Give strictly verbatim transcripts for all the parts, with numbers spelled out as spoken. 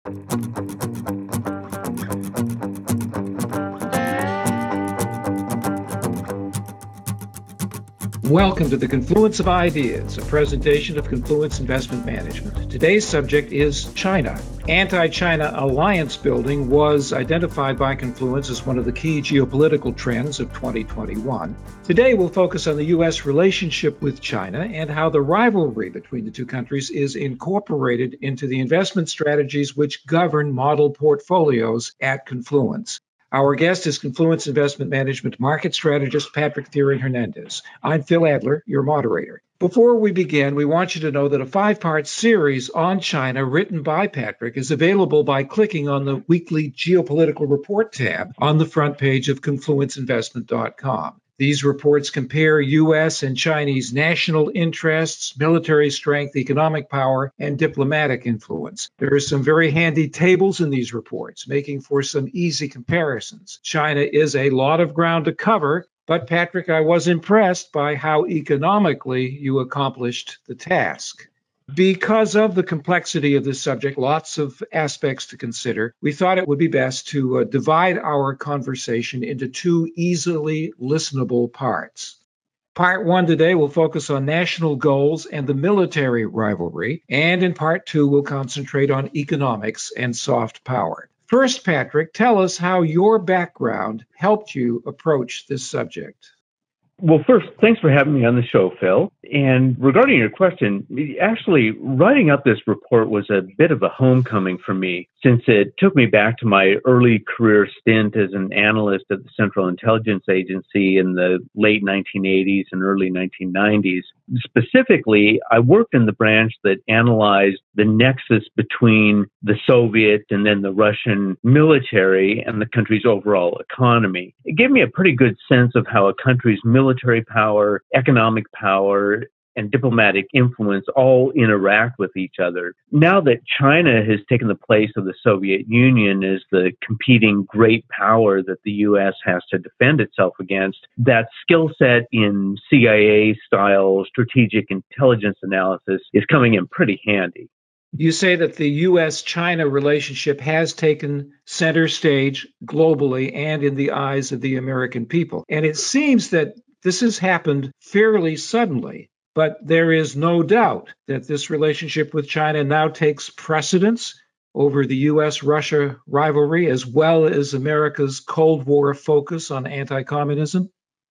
Welcome to the Confluence of Ideas, a presentation of Confluence Investment Management. Today's subject is China. Anti-China alliance building was identified by Confluence as one of the key geopolitical trends of twenty twenty-one. Today, we'll focus on the U S relationship with China and how the rivalry between the two countries is incorporated into the investment strategies which govern model portfolios at Confluence. Our guest is Confluence Investment Management market strategist Patrick Thiering-Hernandez. I'm Phil Adler, your moderator. Before we begin, we want you to know that a five-part series on China written by Patrick is available by clicking on the weekly geopolitical report tab on the front page of confluence investment dot com. These reports compare U S and Chinese national interests, military strength, economic power, and diplomatic influence. There are some very handy tables in these reports, making for some easy comparisons. China is a lot of ground to cover, but Patrick, I was impressed by how economically you accomplished the task. Because of the complexity of this subject, lots of aspects to consider, we thought it would be best to uh, divide our conversation into two easily listenable parts. Part one today will focus on national goals and the military rivalry, and in part two, we'll concentrate on economics and soft power. First, Patrick, tell us how your background helped you approach this subject. Well, first, thanks for having me on the show, Phil. And regarding your question, actually, writing up this report was a bit of a homecoming for me, since it took me back to my early career stint as an analyst at the Central Intelligence Agency in the late nineteen eighties and early nineteen nineties. Specifically, I worked in the branch that analyzed the nexus between the Soviet and then the Russian military and the country's overall economy. It gave me a pretty good sense of how a country's military power, economic power, and diplomatic influence all interact with each other. Now that China has taken the place of the Soviet Union as the competing great power that the U S has to defend itself against, that skill set in C I A-style strategic intelligence analysis is coming in pretty handy. You say that the U S China relationship has taken center stage globally and in the eyes of the American people. And it seems that this has happened fairly suddenly. But there is no doubt that this relationship with China now takes precedence over the U S Russia rivalry, as well as America's Cold War focus on anti-communism.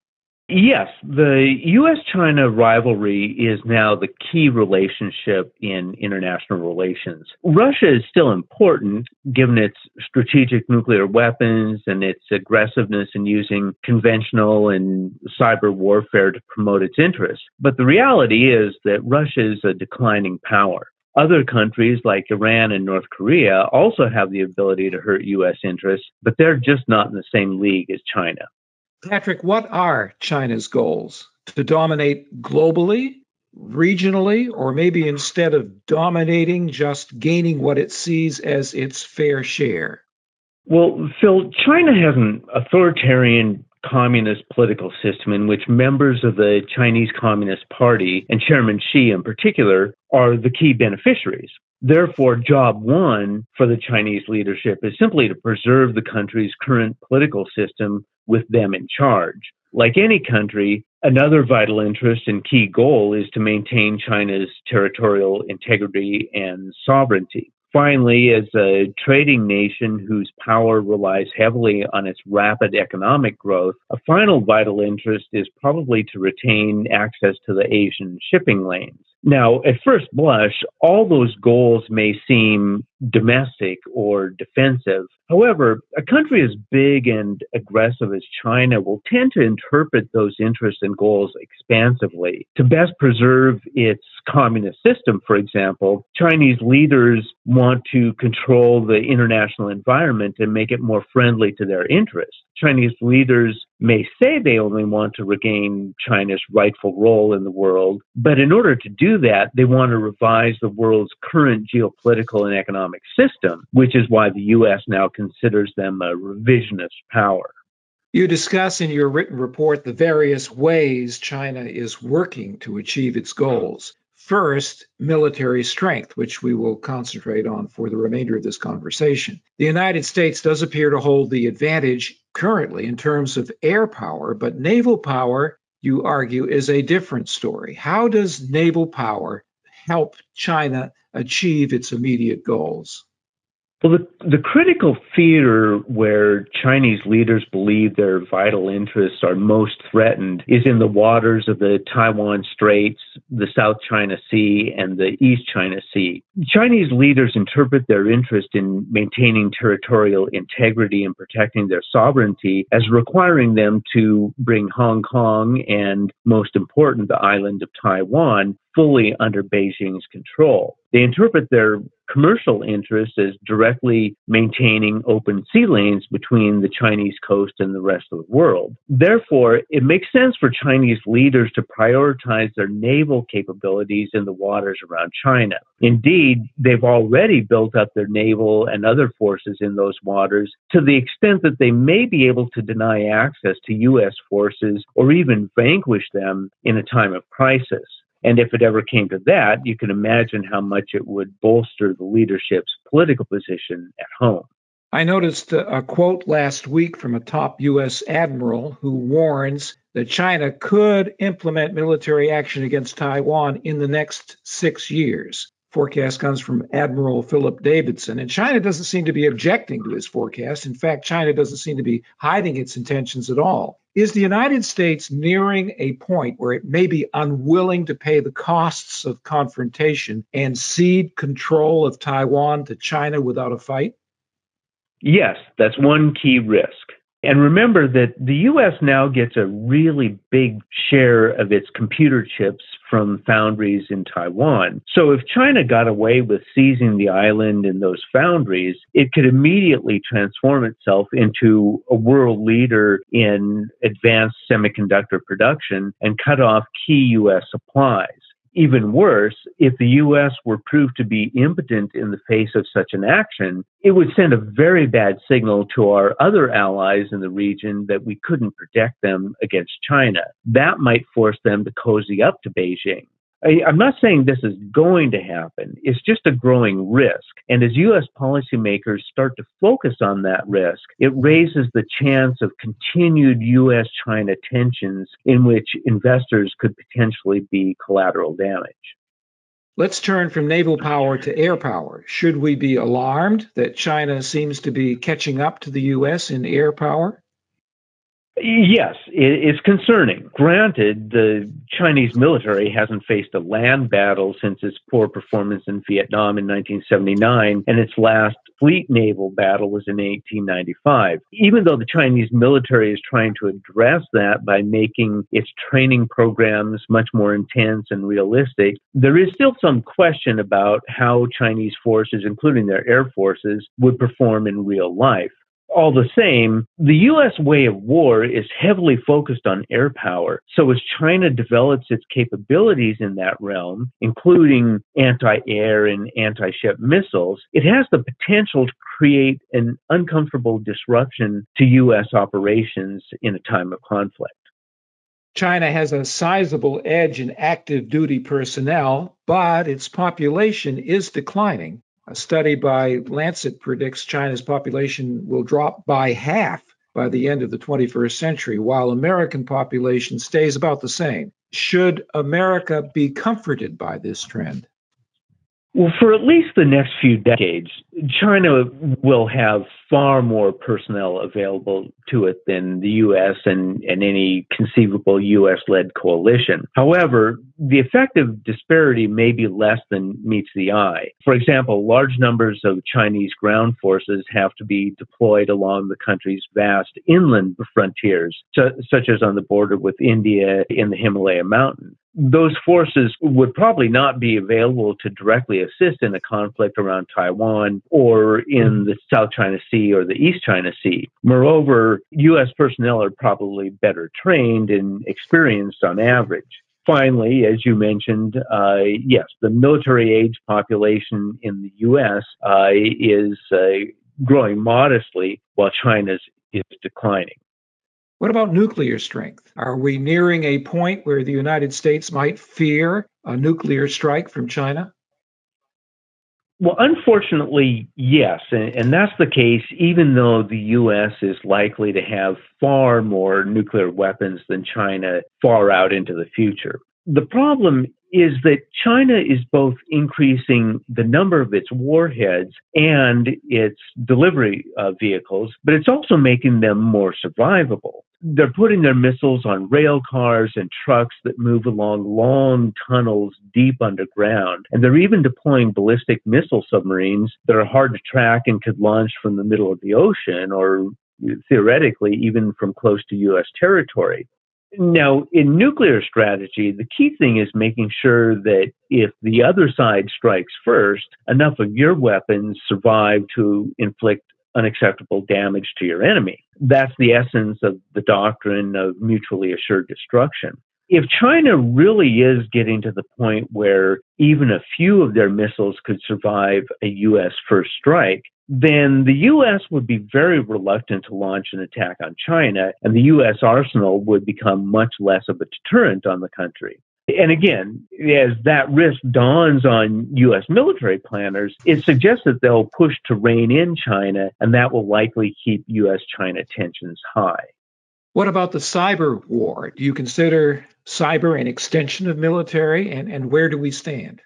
Yes, the U S China rivalry is now the key relationship in international relations. Russia is still important given its strategic nuclear weapons and its aggressiveness in using conventional and cyber warfare to promote its interests. But the reality is that Russia is a declining power. Other countries like Iran and North Korea also have the ability to hurt U S interests, but they're just not in the same league as China. Patrick, what are China's goals? To dominate globally, regionally, or maybe instead of dominating, just gaining what it sees as its fair share? Well, Phil, China has an authoritarian communist political system in which members of the Chinese Communist Party, and Chairman Xi in particular, are the key beneficiaries. Therefore, job one for the Chinese leadership is simply to preserve the country's current political system with them in charge. Like any country, another vital interest and key goal is to maintain China's territorial integrity and sovereignty. Finally, as a trading nation whose power relies heavily on its rapid economic growth, a final vital interest is probably to retain access to the Asian shipping lanes. Now, at first blush, all those goals may seem domestic or defensive. However, a country as big and aggressive as China will tend to interpret those interests and goals expansively. To best preserve its communist system, for example, Chinese leaders want to control the international environment and make it more friendly to their interests. Chinese leaders may say they only want to regain China's rightful role in the world, but in order to do that, they want to revise the world's current geopolitical and economic system, which is why the U S now considers them a revisionist power. You discuss in your written report the various ways China is working to achieve its goals. First, military strength, which we will concentrate on for the remainder of this conversation. The United States does appear to hold the advantage currently in terms of air power, but naval power, you argue, is a different story. How does naval power help China achieve its immediate goals? Well, the, the critical theater where Chinese leaders believe their vital interests are most threatened is in the waters of the Taiwan Straits, the South China Sea, and the East China Sea. Chinese leaders interpret their interest in maintaining territorial integrity and protecting their sovereignty as requiring them to bring Hong Kong and, most important, the island of Taiwan fully under Beijing's control. They interpret their commercial interests as directly maintaining open sea lanes between the Chinese coast and the rest of the world. Therefore, it makes sense for Chinese leaders to prioritize their naval capabilities in the waters around China. Indeed, they've already built up their naval and other forces in those waters to the extent that they may be able to deny access to U S forces or even vanquish them in a time of crisis. And if it ever came to that, you can imagine how much it would bolster the leadership's political position at home. I noticed a quote last week from a top U S admiral who warns that China could implement military action against Taiwan in the next six years. Forecast comes from Admiral Philip Davidson, and China doesn't seem to be objecting to his forecast. In fact, China doesn't seem to be hiding its intentions at all. Is the United States nearing a point where it may be unwilling to pay the costs of confrontation and cede control of Taiwan to China without a fight? Yes, that's one key risk. And remember that the U S now gets a really big share of its computer chips from foundries in Taiwan. So if China got away with seizing the island and those foundries, it could immediately transform itself into a world leader in advanced semiconductor production and cut off key U S supplies. Even worse, if the U S were proved to be impotent in the face of such an action, it would send a very bad signal to our other allies in the region that we couldn't protect them against China. That might force them to cozy up to Beijing. I, I'm not saying this is going to happen. It's just a growing risk. And as U S policymakers start to focus on that risk, it raises the chance of continued U S China tensions in which investors could potentially be collateral damage. Let's turn from naval power to air power. Should we be alarmed that China seems to be catching up to the U S in air power? Yes, it's concerning. Granted, the Chinese military hasn't faced a land battle since its poor performance in Vietnam in nineteen seventy-nine, and its last fleet naval battle was in eighteen ninety-five. Even though the Chinese military is trying to address that by making its training programs much more intense and realistic, there is still some question about how Chinese forces, including their air forces, would perform in real life. All the same, the U S way of war is heavily focused on air power. So as China develops its capabilities in that realm, including anti-air and anti-ship missiles, it has the potential to create an uncomfortable disruption to U S operations in a time of conflict. China has a sizable edge in active duty personnel, but its population is declining. A study by Lancet predicts China's population will drop by half by the end of the twenty-first century, while American population stays about the same. Should America be comforted by this trend? Well, for at least the next few decades, China will have far more personnel available to it than the U S and, and any conceivable U S-led coalition. However, the effective disparity may be less than meets the eye. For example, large numbers of Chinese ground forces have to be deployed along the country's vast inland frontiers, su- such as on the border with India in the Himalaya Mountains. Those forces would probably not be available to directly assist in a conflict around Taiwan or in the South China Sea or the East China Sea. Moreover, U S personnel are probably better trained and experienced on average. Finally, as you mentioned, uh, yes, the military-age population in the U S uh, is uh, growing modestly while China's is declining. What about nuclear strength? Are we nearing a point where the United States might fear a nuclear strike from China? Well, unfortunately, yes. And, and that's the case even though the U S is likely to have far more nuclear weapons than China far out into the future. The problem is that China is both increasing the number of its warheads and its delivery uh, vehicles, but it's also making them more survivable. They're putting their missiles on rail cars and trucks that move along long tunnels deep underground. And they're even deploying ballistic missile submarines that are hard to track and could launch from the middle of the ocean or theoretically even from close to U S territory. Now, in nuclear strategy, the key thing is making sure that if the other side strikes first, enough of your weapons survive to inflict unacceptable damage to your enemy. That's the essence of the doctrine of mutually assured destruction. If China really is getting to the point where even a few of their missiles could survive a U S first strike, then the U S would be very reluctant to launch an attack on China, and the U S arsenal would become much less of a deterrent on the country. And again, as that risk dawns on U S military planners, it suggests that they'll push to rein in China, and that will likely keep U S China tensions high. What about the cyber war? Do you consider cyber an extension of military, and, and where do we stand?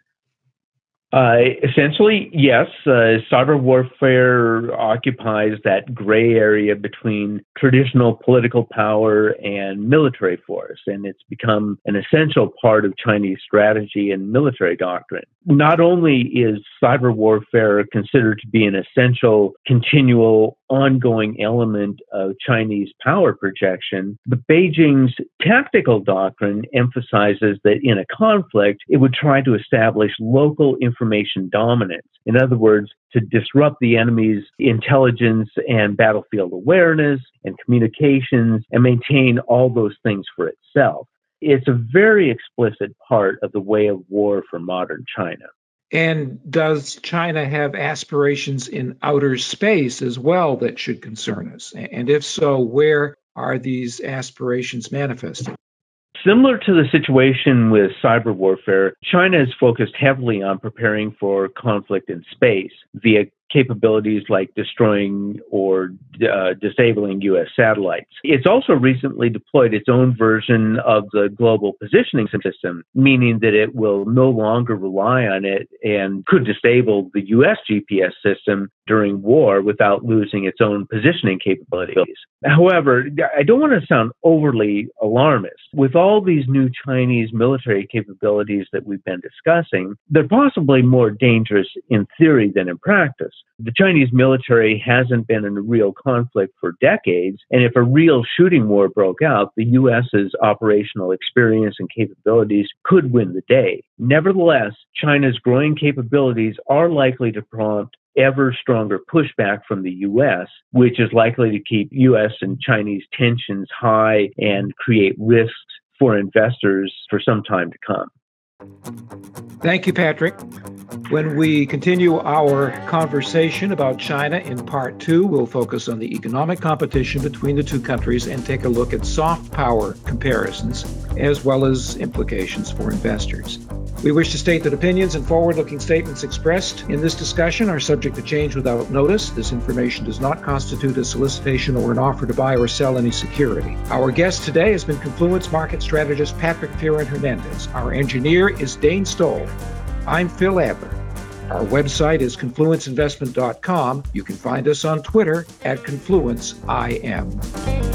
Uh, essentially, yes, uh, cyber warfare occupies that gray area between traditional political power and military force, and it's become an essential part of Chinese strategy and military doctrine. Not only is cyber warfare considered to be an essential, continual, ongoing element of Chinese power projection, but Beijing's tactical doctrine emphasizes that in a conflict, it would try to establish local information dominance. In other words, to disrupt the enemy's intelligence and battlefield awareness and communications and maintain all those things for itself. It's a very explicit part of the way of war for modern China. And does China have aspirations in outer space as well that should concern us? And if so, where are these aspirations manifested? Similar to the situation with cyber warfare, China is focused heavily on preparing for conflict in space via capabilities like destroying or uh, disabling U S satellites. It's also recently deployed its own version of the global positioning system, meaning that it will no longer rely on it and could disable the U S G P S system during war without losing its own positioning capabilities. However, I don't want to sound overly alarmist. With all these new Chinese military capabilities that we've been discussing, they're possibly more dangerous in theory than in practice. The Chinese military hasn't been in a real conflict for decades, and if a real shooting war broke out, the U S's operational experience and capabilities could win the day. Nevertheless, China's growing capabilities are likely to prompt ever stronger pushback from the U S, which is likely to keep U S and Chinese tensions high and create risks for investors for some time to come. Thank you, Patrick. When we continue our conversation about China in part two, we'll focus on the economic competition between the two countries and take a look at soft power comparisons, as well as implications for investors. We wish to state that opinions and forward-looking statements expressed in this discussion are subject to change without notice. This information does not constitute a solicitation or an offer to buy or sell any security. Our guest today has been Confluence market strategist Patrick Fearon-Hernandez. Our engineer is Dane Stoll. I'm Phil Adler. Our website is confluence investment dot com. You can find us on Twitter at Confluence I M.